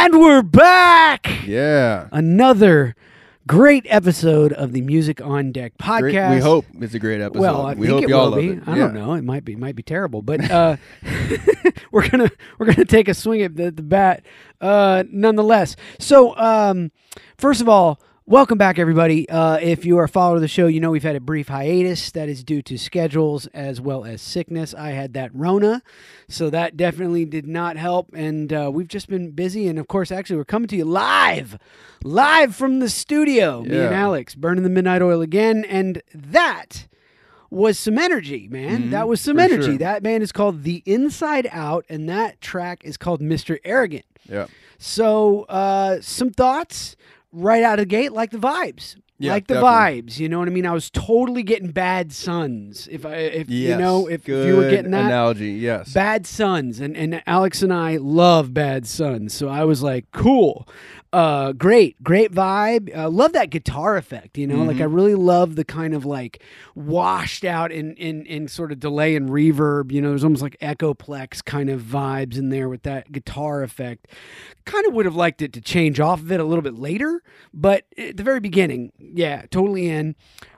And we're back! Yeah. Another great episode of the Music on Deck podcast. Great. We hope it's a great episode. Well, I we think hope it y'all will be. love it. I don't know. It might be terrible, but we're gonna take a swing at the bat nonetheless. So, first of all, welcome back, everybody. If you are a follower of the show, you know we've had a brief hiatus that is due to schedules as well as sickness. I had that Rona, so that definitely did not help, and we've just been busy. And of course, actually, we're coming to you live from the studio. Me and Alex burning the midnight oil again, and that was some energy, man. That was some energy. Sure. That band is called The Inside Out, and that track is called Mr. Arrogant. Yeah. So, some thoughts right out of the gate, like the vibes. Yeah, like the definitely. vibes, you know what I mean? I was totally getting Bad Sons. If Yes. you know, if you were Good getting that analogy, yes. Bad Sons, and Alex and I love Bad Sons, so I was like, cool, great vibe. Love that guitar effect, you know, like I really love the kind of like washed out in sort of delay and reverb. You know, there's almost like Echoplex kind of vibes in there with that guitar effect. Kind of would have liked it to change off of it a little bit later, but at the very beginning, yeah, totally in.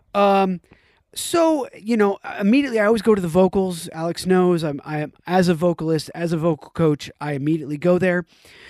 So, you know, immediately I always go to the vocals. Alex knows I as a vocalist, as a vocal coach, I immediately go there.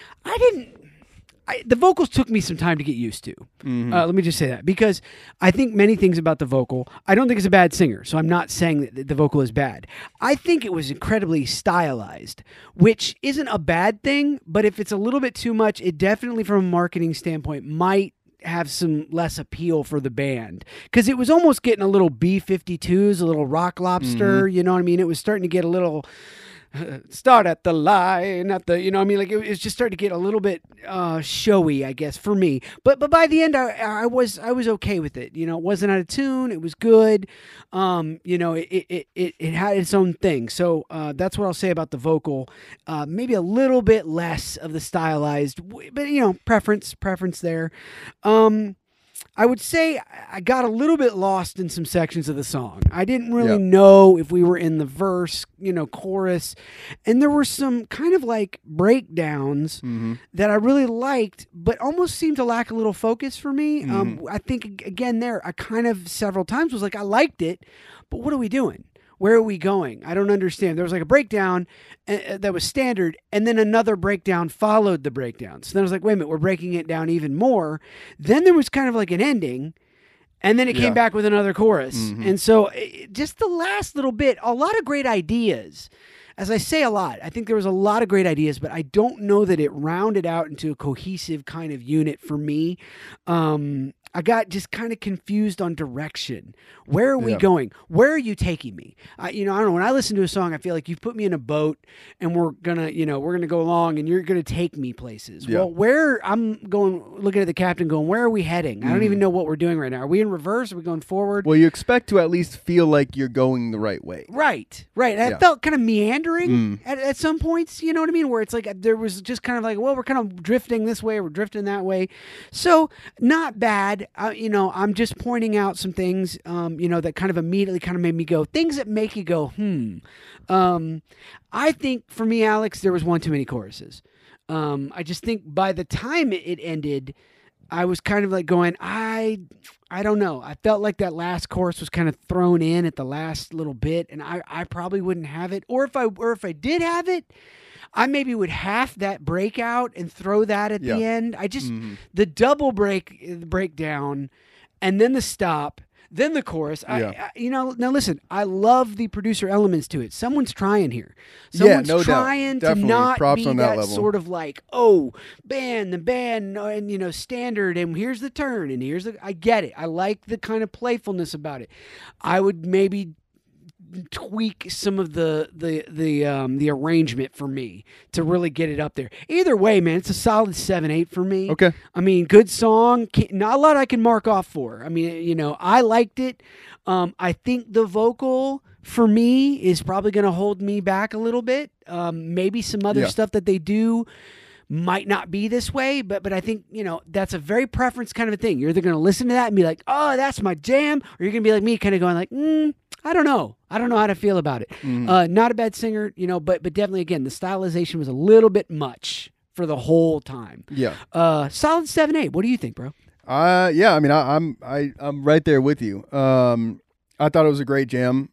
The vocals took me some time to get used to. Let me just say that, because I think many things about the vocal. I don't think it's a bad singer, so I'm not saying that the vocal is bad. I think it was incredibly stylized, which isn't a bad thing, but if it's a little bit too much, it definitely, from a marketing standpoint, might have some less appeal for the band, because it was almost getting a little B-52s, a little Rock Lobster, you know what I mean? It was starting to get a little start at the line, at the, you know what I mean? Like it was just starting to get a little bit showy, I guess, for me. But by the end, I was okay with it. You know, it wasn't out of tune. It was good. You know, it had its own thing. So that's what I'll say about the vocal. Maybe a little bit less of the stylized, but you know, preference there. I would say I got a little bit lost in some sections of the song. I didn't really know if we were in the verse, you know, chorus. And there were some kind of like breakdowns that I really liked, but almost seemed to lack a little focus for me. I think, again, I kind of several times was like, I liked it, but what are we doing? Where are we going? I don't understand. There was like a breakdown that was standard, and then another breakdown followed the breakdown. So then I was like, wait a minute, we're breaking it down even more. Then there was kind of like an ending, and then it came back with another chorus. And so just the last little bit, a lot of great ideas. As I say a lot, I think there was a lot of great ideas, but I don't know that it rounded out into a cohesive kind of unit for me. I got just kind of confused on direction. Where are we going? Where are you taking me? You know, I don't know. When I listen to a song, I feel like you've put me in a boat and we're gonna go along and you're gonna take me places. Yeah. Well, where I'm going, looking at the captain going, where are we heading? I don't even know what we're doing right now. Are we in reverse? Are we going forward? Well, you expect to at least feel like you're going the right way. Right. I felt kind of meandering at some points, you know what I mean? Where it's like there was just kind of like, well, we're kind of drifting this way, we're drifting that way. So not bad. You know, I'm just pointing out some things, you know, that kind of immediately kind of made me go, things that make you go, I think for me, Alex, there was one too many choruses. I just think by the time it ended, I was kind of like going, I don't know. I felt like that last chorus was kind of thrown in at the last little bit, and I probably wouldn't have it. Or if I did have it, I maybe would half that breakout and throw that at the end. I just, the double breakdown, and then the stop, then the chorus. You know, now listen, I love the producer elements to it. Someone's trying here. Someone's no trying doubt. to not Props be on that level. sort of like, oh, the band, and, you know, standard, and here's the turn, and here's the, I get it. I like the kind of playfulness about it. I would maybe tweak some of the arrangement for me to really get it up there. Either way, man, it's a solid 7-8 for me. Okay. I mean, good song. Not a lot I can mark off for. I mean, you know, I liked it. I think the vocal for me is probably going to hold me back a little bit. Maybe some other stuff that they do might not be this way, but I think, you know, that's a very preference kind of a thing. You're either going to listen to that and be like, oh, that's my jam, or you're going to be like me, kind of going like, I don't know how to feel about it. Not a bad singer, you know, but definitely, again, the stylization was a little bit much for the whole time. Yeah. Solid 7-8. What do you think, bro? Yeah. I mean, I'm right there with you. I thought it was a great jam.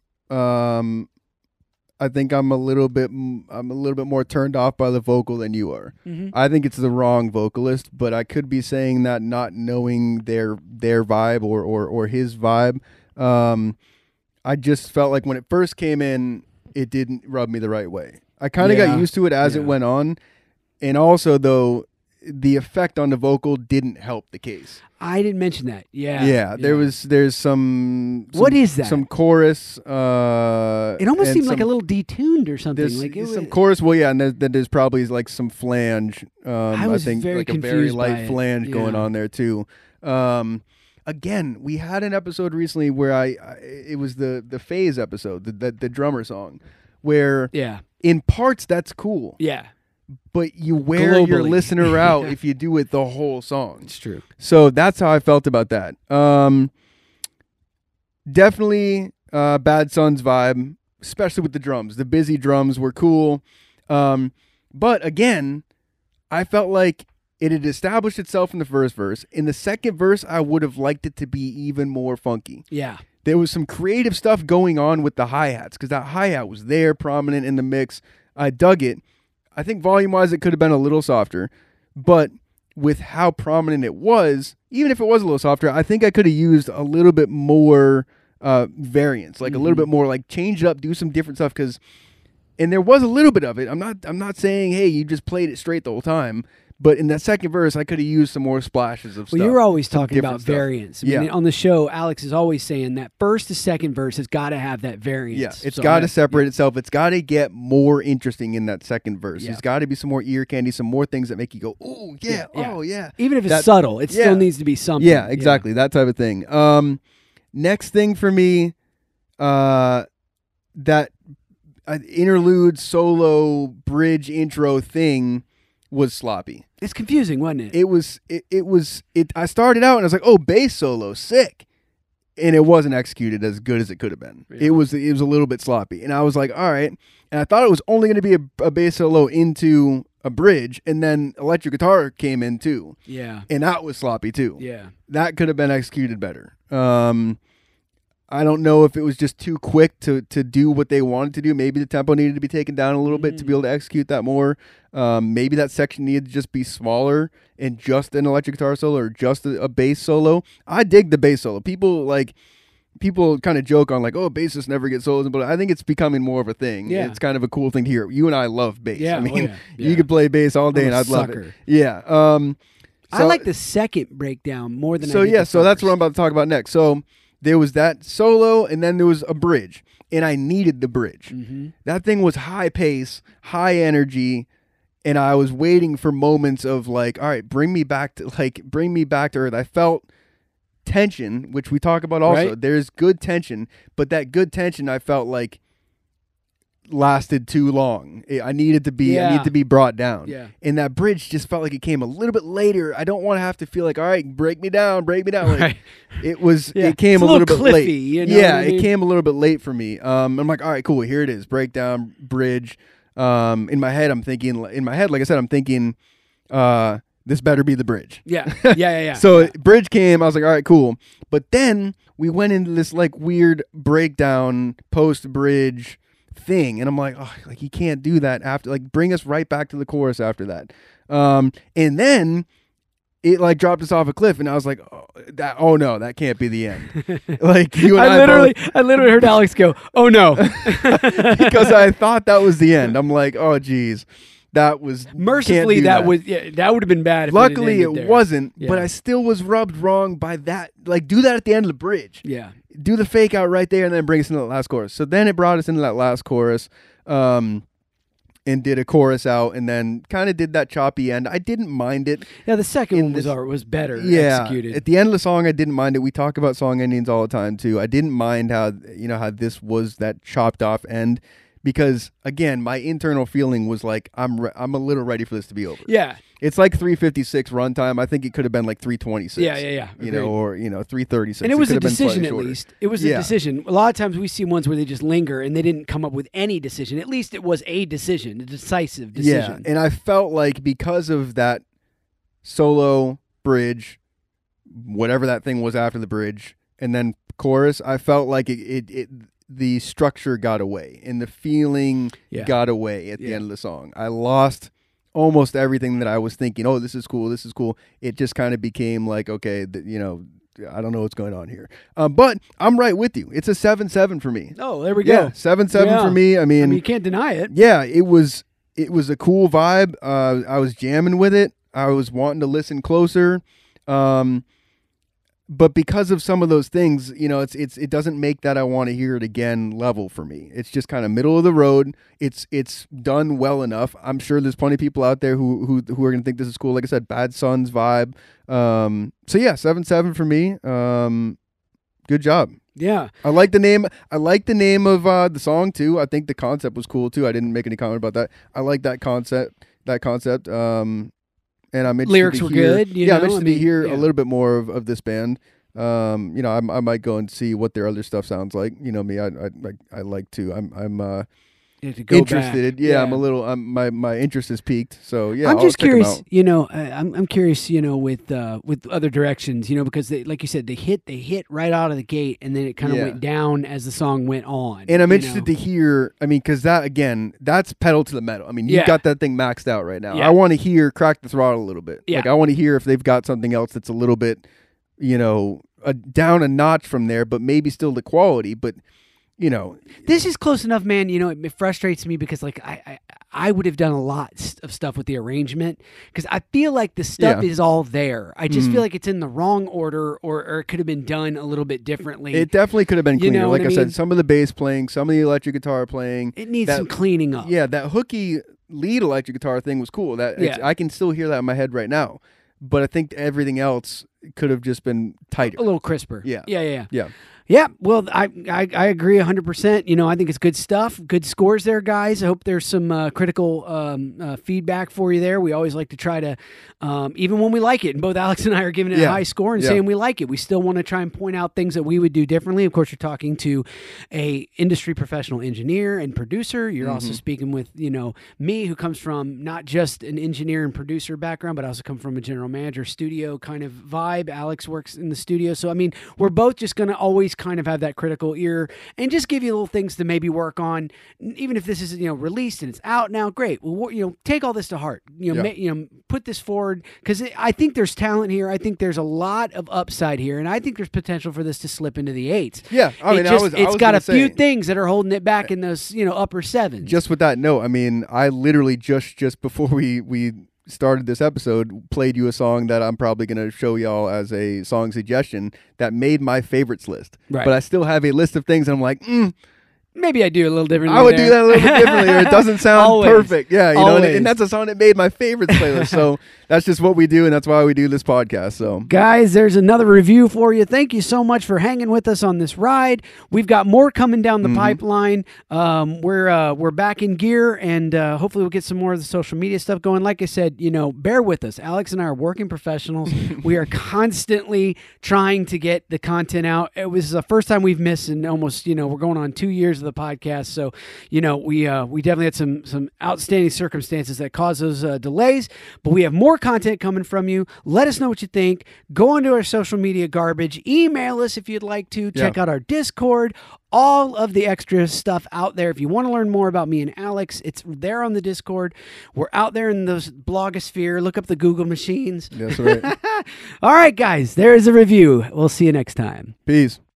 I think I'm a little bit more turned off by the vocal than you are. Mm-hmm. I think it's the wrong vocalist, but I could be saying that not knowing their vibe or his vibe. I just felt like when it first came in, it didn't rub me the right way. I kind of got used to it as it went on, and also though the effect on the vocal didn't help the case. I didn't mention that. Yeah. Yeah. There's some. What is that? Some chorus. It almost seemed like a little detuned or something. There's Like some chorus. Well, yeah, and then there's probably like some flange. I think like a very light flange going on there too. Again, we had an episode recently where it was the Phase episode, the drummer song, where in parts that's cool. Yeah. But you wear your listener out if you do it the whole song. It's true. So that's how I felt about that. Definitely Bad Sons vibe, especially with the drums. The busy drums were cool. But again, I felt like it had established itself in the first verse. In the second verse, I would have liked it to be even more funky. Yeah. There was some creative stuff going on with the hi-hats because that hi-hat was there, prominent in the mix. I dug it. I think volume-wise, it could have been a little softer, but with how prominent it was, even if it was a little softer, I think I could have used a little bit more variance, like a little bit more, like change it up, do some different stuff, and there was a little bit of it. I'm not saying, hey, you just played it straight the whole time, but in that second verse, I could have used some more splashes of stuff. Well, you're always talking about stuff. variance. I mean, on the show, Alex is always saying that first to second verse has got to have that variance. Yeah, it's got to separate itself. It's got to get more interesting in that second verse. There's got to be some more ear candy, some more things that make you go, oh, yeah, oh, yeah. Even if it's subtle, it still needs to be something. Yeah, exactly, that type of thing. Next thing for me, that interlude, solo, bridge, intro thing was sloppy. It's confusing, wasn't it? It was. I started out and I was like, "Oh, bass solo, sick," and it wasn't executed as good as it could have been. Yeah. It was a little bit sloppy, and I was like, "All right." And I thought it was only going to be a bass solo into a bridge, and then electric guitar came in too. Yeah, and that was sloppy too. Yeah, that could have been executed better. I don't know if it was just too quick to do what they wanted to do. Maybe the tempo needed to be taken down a little bit to be able to execute that more. Maybe that section needed to just be smaller and just an electric guitar solo or just a bass solo. I dig the bass solo. People kind of joke on like, oh, bassists never get solos, but I think it's becoming more of a thing. Yeah. It's kind of a cool thing to hear. You and I love bass. Yeah, I mean, you could play bass all day and I'd love it. Yeah. I like the second breakdown more than so that's what I'm about to talk about next. So there was that solo, and then there was a bridge, and I needed the bridge. Mm-hmm. That thing was high pace, high energy, and I was waiting for moments of like, all right, bring me back to earth. I felt tension, which we talk about also. Right? There's good tension, but that good tension I felt like lasted too long. I needed to be brought down. Yeah. And that bridge just felt like it came a little bit later. I don't want to have to feel like, all right, break me down. Like, right. It came a little bit cliffy, late. You know what I mean? It came a little bit late for me. I'm like, all right, cool. Here it is. Breakdown, bridge. In my head, like I said, I'm thinking, this better be the bridge. Yeah. So bridge came. I was like, all right, cool. But then we went into this like weird breakdown post bridge thing, and I'm like, oh, like you can't do that after, like bring us right back to the chorus after that. And then it like dropped us off a cliff, and I was like, oh no, that can't be the end. Like you and I literally heard Alex go, oh no, because I thought that was the end. I'm like, oh geez. That was mercifully that would have been bad. If Luckily, it wasn't, but I still was rubbed wrong by that. Like, do that at the end of the bridge. Yeah, do the fake out right there, and then bring us into the last chorus. So then it brought us into that last chorus, and did a chorus out, and then kind of did that choppy end. I didn't mind it. Yeah, the second one was better executed. At the end of the song, I didn't mind it. We talk about song endings all the time too. I didn't mind how this was that chopped off end, because again, my internal feeling was like I'm a little ready for this to be over. Yeah. It's like 3:56 runtime. I think it could have been like 3:26. Yeah. You know, or 3:36. And it was a could have been decision slightly at shorter. least. It was a decision. A lot of times we see ones where they just linger and they didn't come up with any decision. At least it was a decision, a decisive decision. Yeah, and I felt like because of that solo bridge, whatever that thing was after the bridge, and then chorus, I felt like the structure got away and the feeling got away at the end of the song. I lost almost everything that I was thinking, oh, this is cool. It just kind of became like, okay, I don't know what's going on here. But I'm right with you. It's a 7-7 for me. Oh, there we go. Yeah, 7-7 for me. I mean, you can't deny it. Yeah, it was a cool vibe. I was jamming with it. I was wanting to listen closer. But because of some of those things, it doesn't make that I want to hear it again level for me. It's just kind of middle of the road. It's done well enough. I'm sure there's plenty of people out there who are going to think this is cool. Like I said, Bad Sons vibe. So yeah, 7-7 for me. Good job. Yeah. I like the name. I like the name of the song too. I think the concept was cool too. I didn't make any comment about that. I like that concept. And I'm interested lyrics to were hear, good. I'm interested to hear a little bit more of this band. I might go and see what their other stuff sounds like. You know me, I like to. I'm interested. Yeah, I'm a little. My interest is peaked. So yeah, I'm I'll just check 'em curious. out. I'm curious. with other directions. Because they, like you said, they hit right out of the gate, and then it kind of went down as the song went on. And I'm interested to hear. I mean, because that again, that's pedal to the metal. I mean, you've got that thing maxed out right now. Yeah. I want to hear Crack the Throttle a little bit. Yeah. Like I want to hear if they've got something else that's a little bit, down a notch from there, but maybe still the quality. But this is close enough, man. It frustrates me because like I would have done a lot of stuff with the arrangement because I feel like the stuff is all there. I just feel like it's in the wrong order or it could have been done a little bit differently. It definitely could have been cleaner. Like I mean? said, some of the bass playing, some of the electric guitar playing. It needs some cleaning up. Yeah, that hooky lead electric guitar thing was cool. I can still hear that in my head right now. But I think everything else could have just been tighter. A little crisper. Yeah. Yeah, well, I agree 100%. I think it's good stuff. Good scores there, guys. I hope there's some critical feedback for you there. We always like to try to, even when we like it, and both Alex and I are giving it a high score and saying we like it, we still want to try and point out things that we would do differently. Of course, you're talking to a industry professional engineer and producer. You're also speaking with, me, who comes from not just an engineer and producer background, but also come from a general manager studio kind of vibe. Alex works in the studio. So, I mean, we're both just going to always kind of have that critical ear and just give you little things to maybe work on. Even if this is released and it's out now, great. Well, take all this to heart. Put this forward because I think there's talent here. I think there's a lot of upside here, and I think there's potential for this to slip into the 8s. Yeah, I mean, it's got a few things that are holding it back in those upper 7s. Just with that note, I mean, I literally just before we started this episode, played you a song that I'm probably going to show y'all as a song suggestion that made my favorites list. Right. But I still have a list of things and I'm like, maybe I do a little differently. I would do that a little bit differently, or it doesn't sound perfect. Yeah, and that's a song that made my favorites playlist. So that's just what we do, and that's why we do this podcast. So, guys, there's another review for you. Thank you so much for hanging with us on this ride. We've got more coming down the pipeline. We're back in gear, and hopefully we'll get some more of the social media stuff going. Like I said, bear with us. Alex and I are working professionals. We are constantly trying to get the content out. It was the first time we've missed in almost, we're going on 2 years of the podcast. So, we definitely had some outstanding circumstances that caused those delays, but we have more content coming from you. Let us know what you think. Go onto our social media garbage. Email us if you'd like to. Check out our Discord. All of the extra stuff out there. If you want to learn more about me and Alex, it's there on the Discord. We're out there in the blogosphere. Look up the Google machines. That's right. All right, guys, there is a review. We'll see you next time. Peace.